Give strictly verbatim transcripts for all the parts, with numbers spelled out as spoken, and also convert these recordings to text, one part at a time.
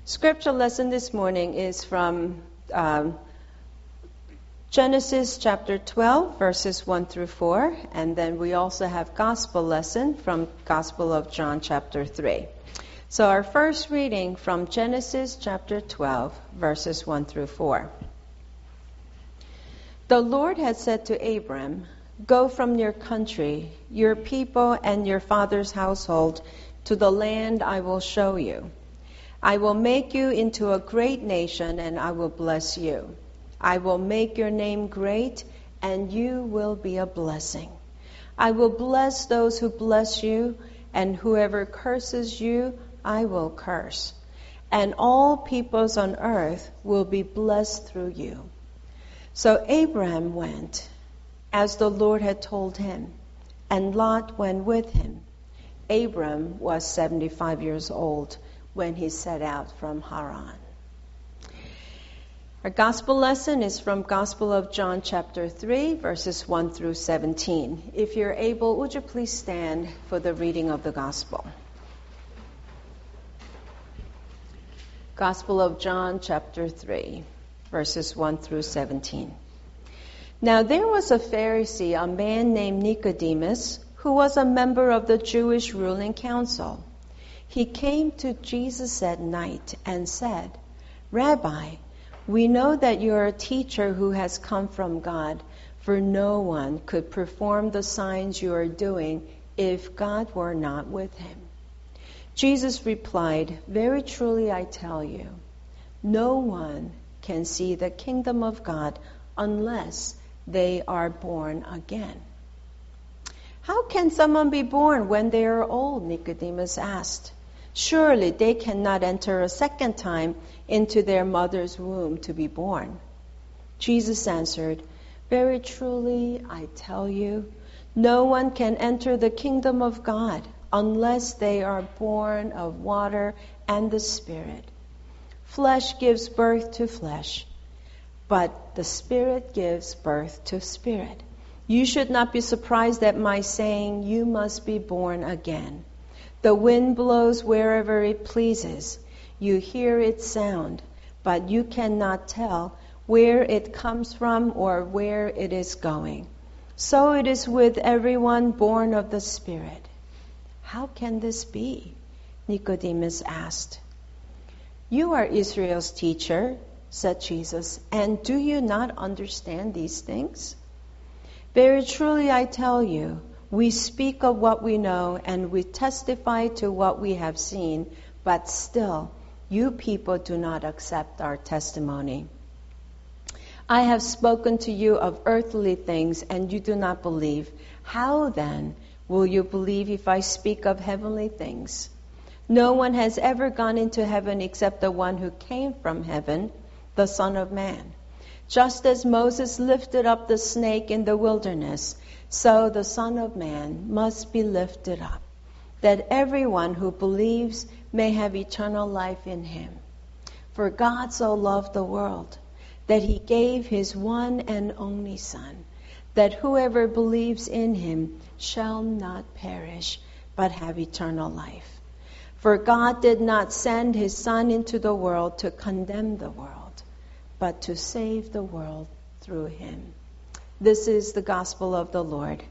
Scripture lesson this morning is from um, Genesis chapter twelve, verses one through four, and then we also have gospel lesson from Gospel of John chapter three. So our first reading from Genesis chapter twelve, verses one through four. The Lord had said to Abram, "Go from your country, your people, and your father's household to the land I will show you. I will make you into a great nation, and I will bless you. I will make your name great, and you will be a blessing. I will bless those who bless you, and whoever curses you, I will curse. And all peoples on earth will be blessed through you." So Abraham went, as the Lord had told him, and Lot went with him. Abram was seventy-five years old when he set out from Haran. Our gospel lesson is from Gospel of John chapter three, verses one through seventeen. If you're able, would you please stand for the reading of the gospel? Gospel of John chapter three, verses one through seventeen. Now there was a Pharisee, a man named Nicodemus, who was a member of the Jewish ruling council. He came to Jesus at night and said, "Rabbi, we know that you are a teacher who has come from God, for no one could perform the signs you are doing if God were not with him." Jesus replied, "Very truly I tell you, no one can see the kingdom of God unless they are born again." "How can someone be born when they are old?" Nicodemus asked. "Surely they cannot enter a second time into their mother's womb to be born." Jesus answered, "Very truly I tell you, no one can enter the kingdom of God unless they are born of water and the Spirit. Flesh gives birth to flesh, but the Spirit gives birth to spirit. You should not be surprised at my saying, 'You must be born again.' The wind blows wherever it pleases. You hear its sound, but you cannot tell where it comes from or where it is going. So it is with everyone born of the Spirit." "How can this be?" Nicodemus asked. "You are Israel's teacher," said Jesus, "and do you not understand these things? Very truly I tell you, we speak of what we know and we testify to what we have seen, but still you people do not accept our testimony. I have spoken to you of earthly things and you do not believe. How then will you believe if I speak of heavenly things? No one has ever gone into heaven except the one who came from heaven, the Son of Man. Just as Moses lifted up the snake in the wilderness, so the Son of Man must be lifted up, that everyone who believes may have eternal life in him. For God so loved the world that he gave his one and only Son, that whoever believes in him shall not perish, but have eternal life. For God did not send his Son into the world to condemn the world, but to save the world through him." This is the gospel of the Lord.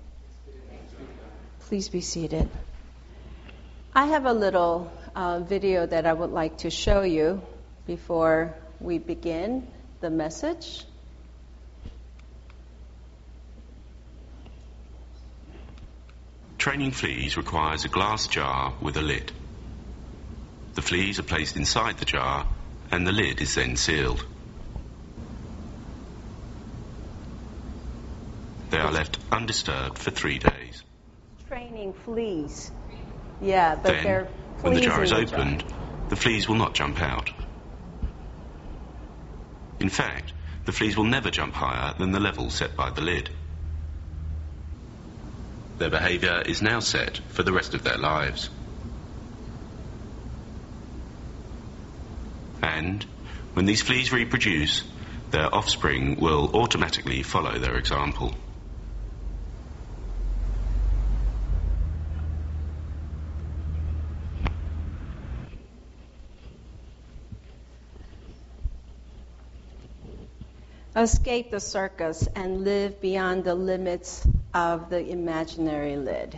Please be seated. I have a little uh, video that I would like to show you before we begin the message. Training fleas requires a glass jar with a lid. The fleas are placed inside the jar and the lid is then sealed. They are left undisturbed for three days. Training fleas. Yeah, but then, they're fleas when the jar is in the opened, jar. the fleas will not jump out. In fact, the fleas will never jump higher than the level set by the lid. Their behaviour is now set for the rest of their lives. And when these fleas reproduce, their offspring will automatically follow their example. escape the circus and live beyond the limits of the imaginary lid.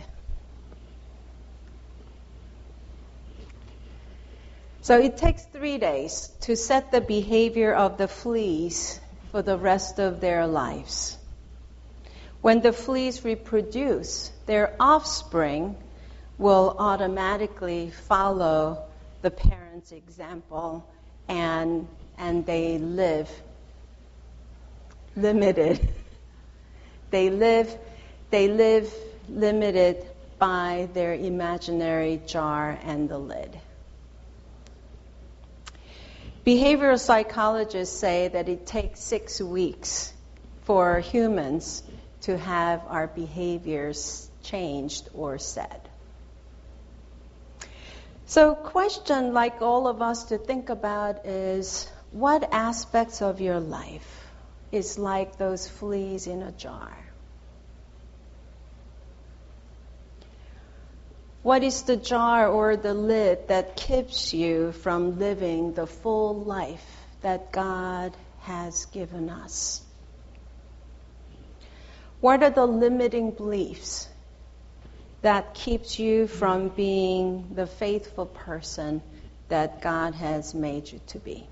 So it takes three days to set the behavior of the fleas for the rest of their lives. When the fleas reproduce, their offspring will automatically follow the parents' example, and and they live limited. They live they live limited by their imaginary jar and the lid. Behavioral psychologists say that it takes six weeks for humans to have our behaviors changed or set. So, question like all of us to think about is, what aspects of your life is like those fleas in a jar? What is the jar or the lid that keeps you from living the full life that God has given us? What are the limiting beliefs that keeps you from being the faithful person that God has made you to be?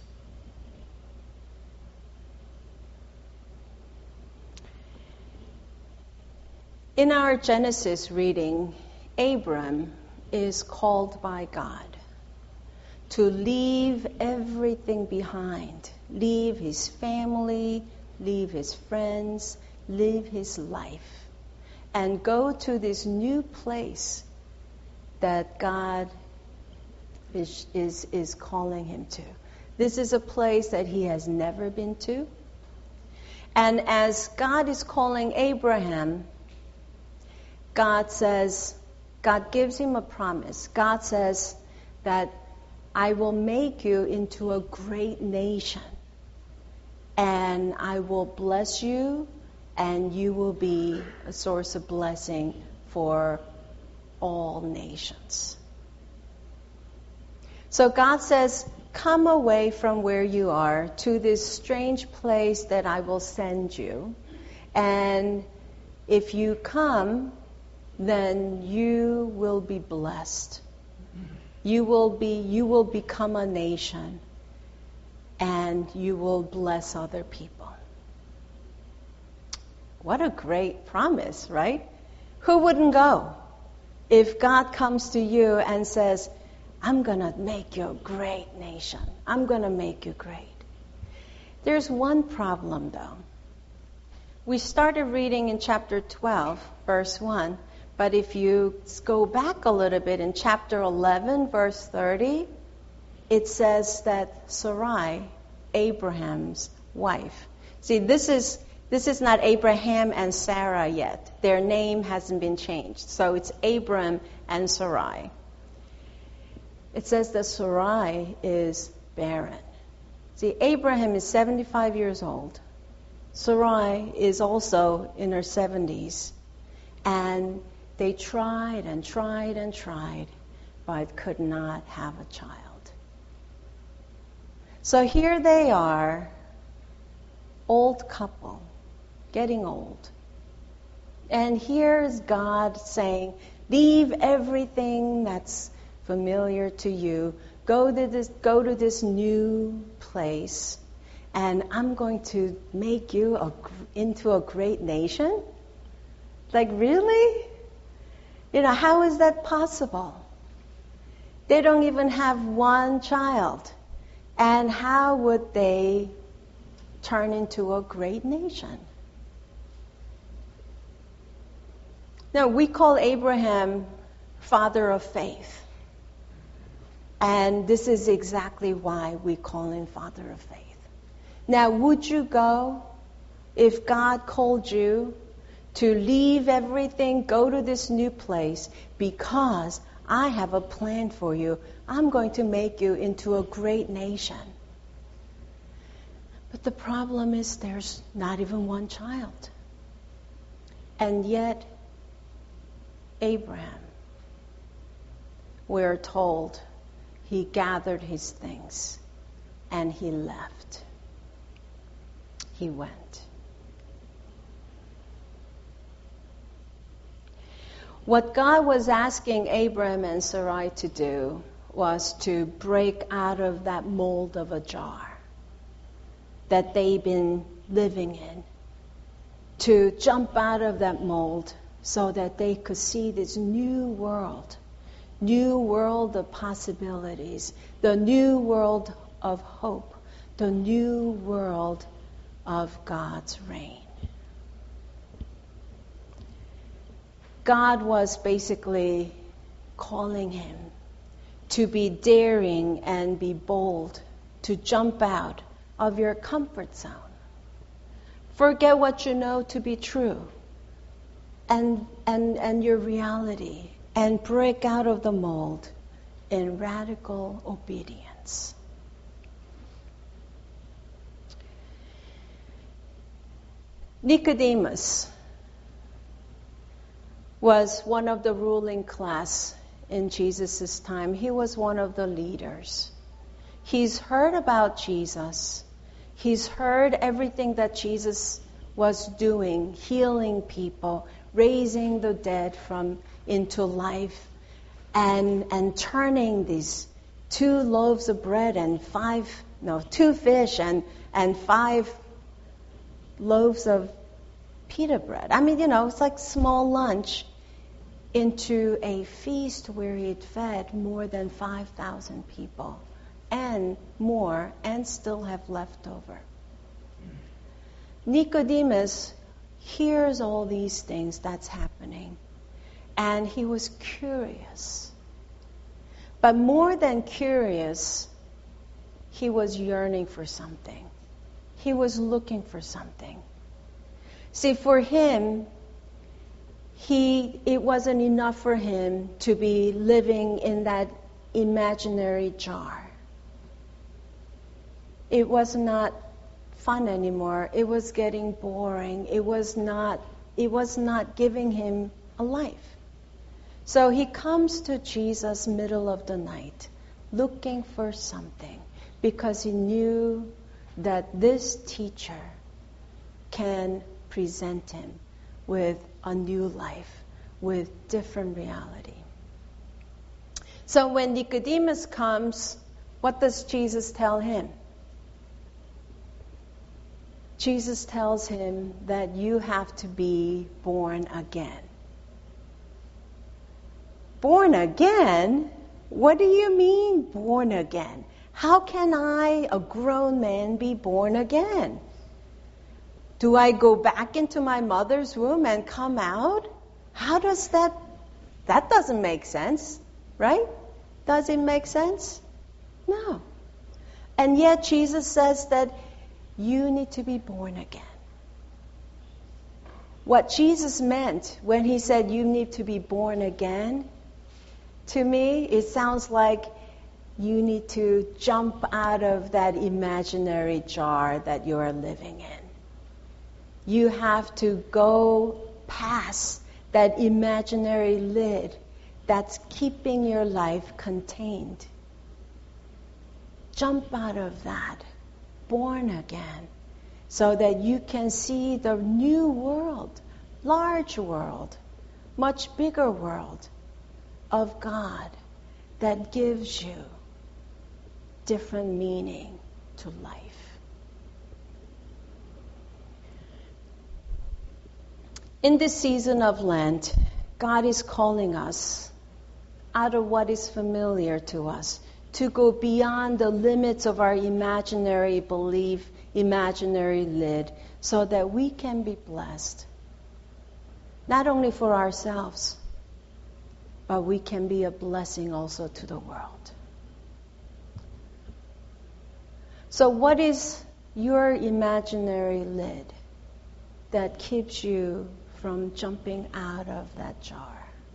In our Genesis reading, Abram is called by God to leave everything behind, leave his family, leave his friends, leave his life, and go to this new place that God is, is, is calling him to. This is a place that he has never been to. And as God is calling Abraham, God says, God gives him a promise. God says that I will make you into a great nation, and I will bless you, and you will be a source of blessing for all nations. So God says, come away from where you are to this strange place that I will send you. And if you come, then you will be blessed. You will be, you will become a nation, and you will bless other people. What a great promise, right? Who wouldn't go if God comes to you and says, I'm going to make you a great nation. I'm going to make you great. There's one problem, though. We started reading in chapter twelve, verse one. But if you go back a little bit in chapter eleven, verse thirty, it says that Sarai, Abraham's wife. See, this is this is not Abraham and Sarah yet. Their name hasn't been changed. So it's Abram and Sarai. It says that Sarai is barren. See, Abraham is seventy-five years old. Sarai is also in her seventies. And they tried and tried and tried, but could not have a child. So here they are, old couple, getting old. And here's God saying, leave everything that's familiar to you. Go to this, go to this new place, and I'm going to make you a, into a great nation? Like, really? You know, how is that possible? They don't even have one child. And how would they turn into a great nation? Now, we call Abraham father of faith. And this is exactly why we call him father of faith. Now, would you go if God called you to leave everything, go to this new place, because I have a plan for you. I'm going to make you into a great nation. But the problem is there's not even one child. And yet, Abraham, we're told, he gathered his things and he left. he went. What God was asking Abraham and Sarai to do was to break out of that mold of a jar that they've been living in, to jump out of that mold so that they could see this new world, new world of possibilities, the new world of hope, the new world of God's reign. God was basically calling him to be daring and be bold, to jump out of your comfort zone. Forget what you know to be true and, and, and your reality, and break out of the mold in radical obedience. Nicodemus was one of the ruling class in Jesus' time. He was one of the leaders. He's heard about Jesus. He's heard everything that Jesus was doing, healing people, raising the dead from into life, and and turning these two loaves of bread and five, no, two fish and, and five loaves of pita bread. I mean, you know, it's like small lunch into a feast where he'd fed more than five thousand people and more, and still have left over. Nicodemus hears all these things that's happening, and he was curious. But more than curious, he was yearning for something. He was looking for something. See, for him, he it wasn't enough for him to be living in that imaginary jar. It was not fun anymore. It was getting boring. It was not it was not giving him a life. So he comes to Jesus middle of the night, looking for something, because he knew that this teacher can present him with a new life, with different reality. So when Nicodemus comes, what does Jesus tell him? Jesus tells him that you have to be born again. Born again? What do you mean, born again? How can I, a grown man, be born again? Do I go back into my mother's womb and come out? How does that, that doesn't make sense, right? Does it make sense? No. And yet Jesus says that you need to be born again. What Jesus meant when he said you need to be born again, to me, it sounds like you need to jump out of that imaginary jar that you are living in. You have to go past that imaginary lid that's keeping your life contained. Jump out of that, born again, so that you can see the new world, large world, much bigger world of God that gives you different meaning to life. In this season of Lent, God is calling us out of what is familiar to us, to go beyond the limits of our imaginary belief, imaginary lid, so that we can be blessed. Not only for ourselves, but we can be a blessing also to the world. So what is your imaginary lid that keeps you from jumping out of that jar?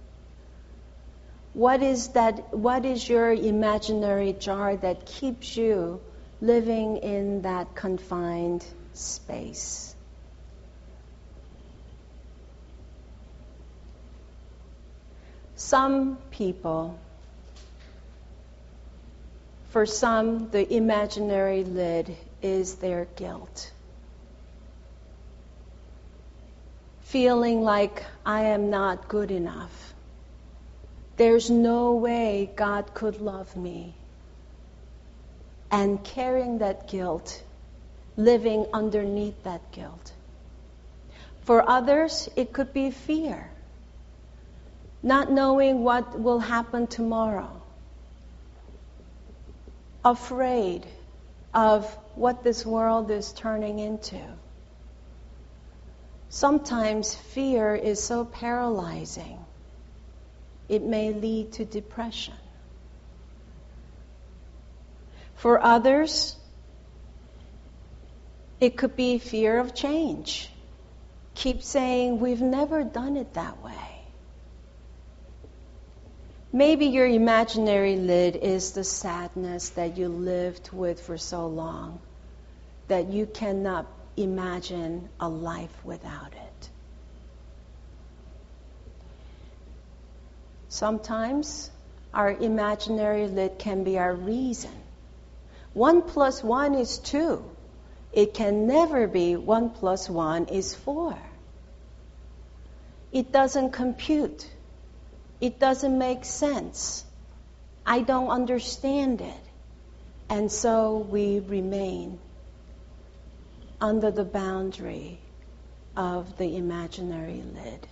What is that? What is your imaginary jar that keeps you living in that confined space? Some people, for some, the imaginary lid is their guilt. feeling like I am not good enough. There's no way God could love me. And carrying that guilt, living underneath that guilt. For others, it could be fear. Not knowing what will happen tomorrow. Afraid of what this world is turning into. Sometimes fear is so paralyzing, it may lead to depression. For others, it could be fear of change. Keep saying, we've never done it that way. Maybe your imaginary lid is the sadness that you lived with for so long that you cannot imagine a life without it. Sometimes our imaginary lid can be our reason. One plus one is two. It can never be one plus one is four. It doesn't compute. It doesn't make sense. I don't understand it. And so we remain under the boundary of the imaginary lid.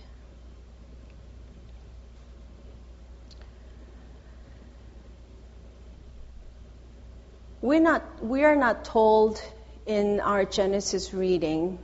We're not, we are not told in our Genesis reading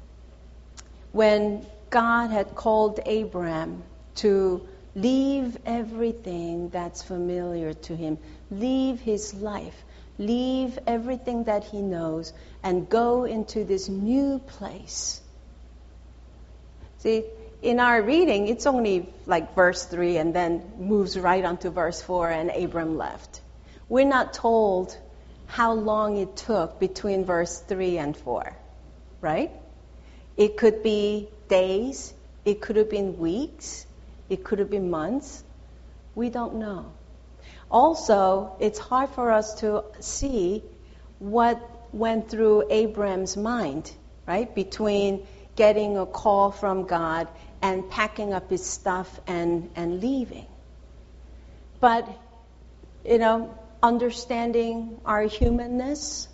when God had called Abraham to leave everything that's familiar to him, leave his life, leave everything that he knows, and go into this new place. See, in our reading, it's only like verse three and then moves right on to verse four, and Abram left. We're not told how long it took between verse three and four, right? It could be days, it could have been weeks, it could have been months. We don't know. Also, it's hard for us to see what went through Abram's mind, right? Between getting a call from God and packing up his stuff and, and leaving. But, you know, understanding our humanness,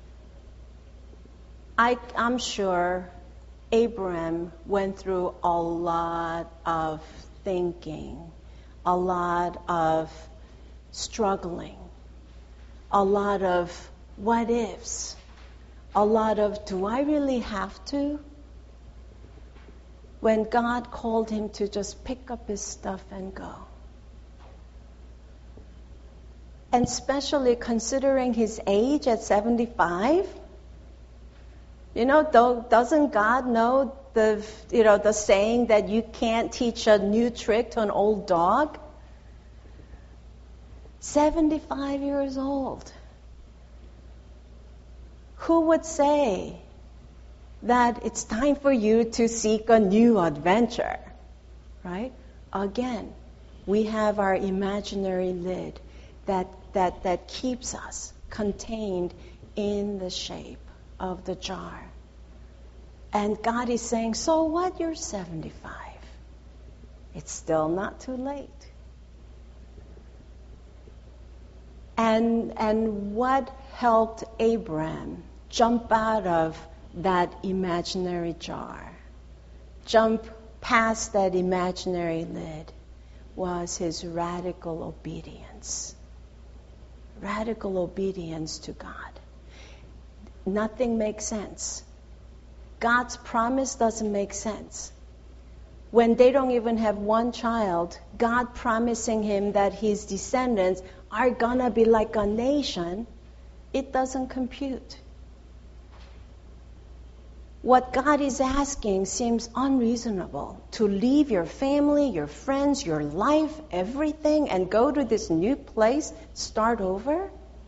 I, I'm sure Abram went through a lot of thinking, a lot of struggling, a lot of what ifs, a lot of do I really have to? When God called him to just pick up his stuff and go. And especially considering his age at seventy-five, you know, doesn't God know the, you know, the saying that you can't teach a new trick to an old dog? seventy-five years old. Who would say that it's time for you to seek a new adventure, right? Again, we have our imaginary lid that, that, that keeps us contained in the shape of the jar. And God is saying, so what, you're seventy-five. It's still not too late. And, and what helped Abraham jump out of that imaginary jar, jump past that imaginary lid, was his radical obedience. Radical obedience to God. Nothing makes sense. God's promise doesn't make sense. When they don't even have one child, God promising him that his descendants are gonna be like a nation, it doesn't compute. What God is asking seems unreasonable. To leave your family, your friends, your life, everything, and go to this new place, start over?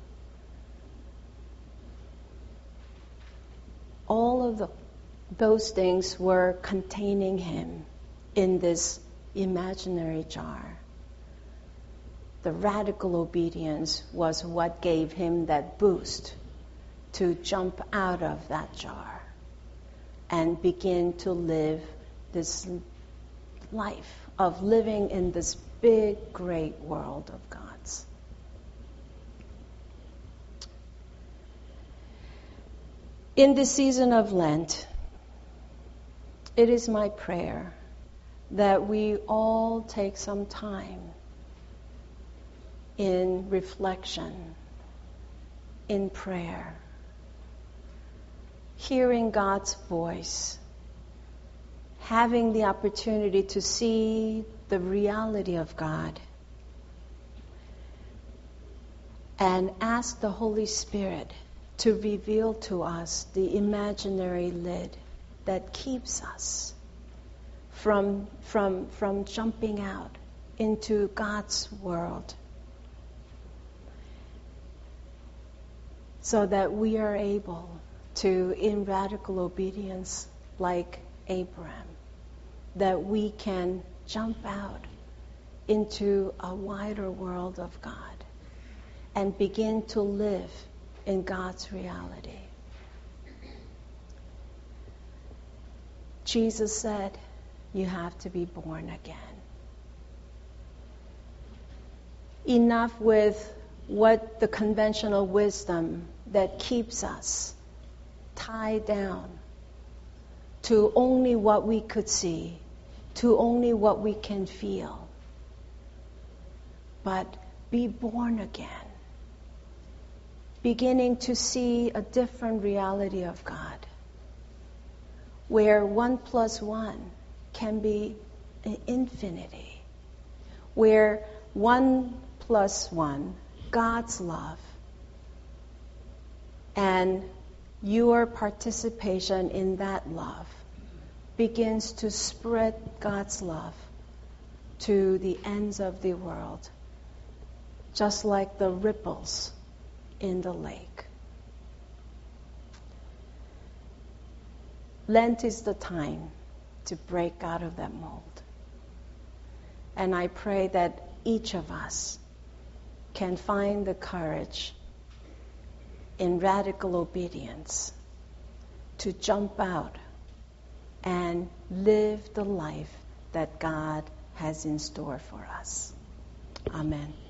All of the, those things were containing him in this imaginary jar. The radical obedience was what gave him that boost to jump out of that jar and begin to live this life of living in this big, great world of God's. In this season of Lent, it is my prayer that we all take some time in reflection, in prayer, hearing God's voice, having the opportunity to see the reality of God, and ask the Holy Spirit to reveal to us the imaginary lid that keeps us from, from, from jumping out into God's world, so that we are able to, in radical obedience like Abraham, that we can jump out into a wider world of God and begin to live in God's reality. Jesus said, you have to be born again. Enough with what the conventional wisdom that keeps us tied down to only what we could see, to only what we can feel. But be born again, beginning to see a different reality of God, where one plus one can be an infinity, where one plus one, God's love, and your participation in that love begins to spread God's love to the ends of the world, just like the ripples in the lake. Lent is the time to break out of that mold. And I pray that each of us can find the courage in radical obedience to jump out and live the life that God has in store for us. Amen.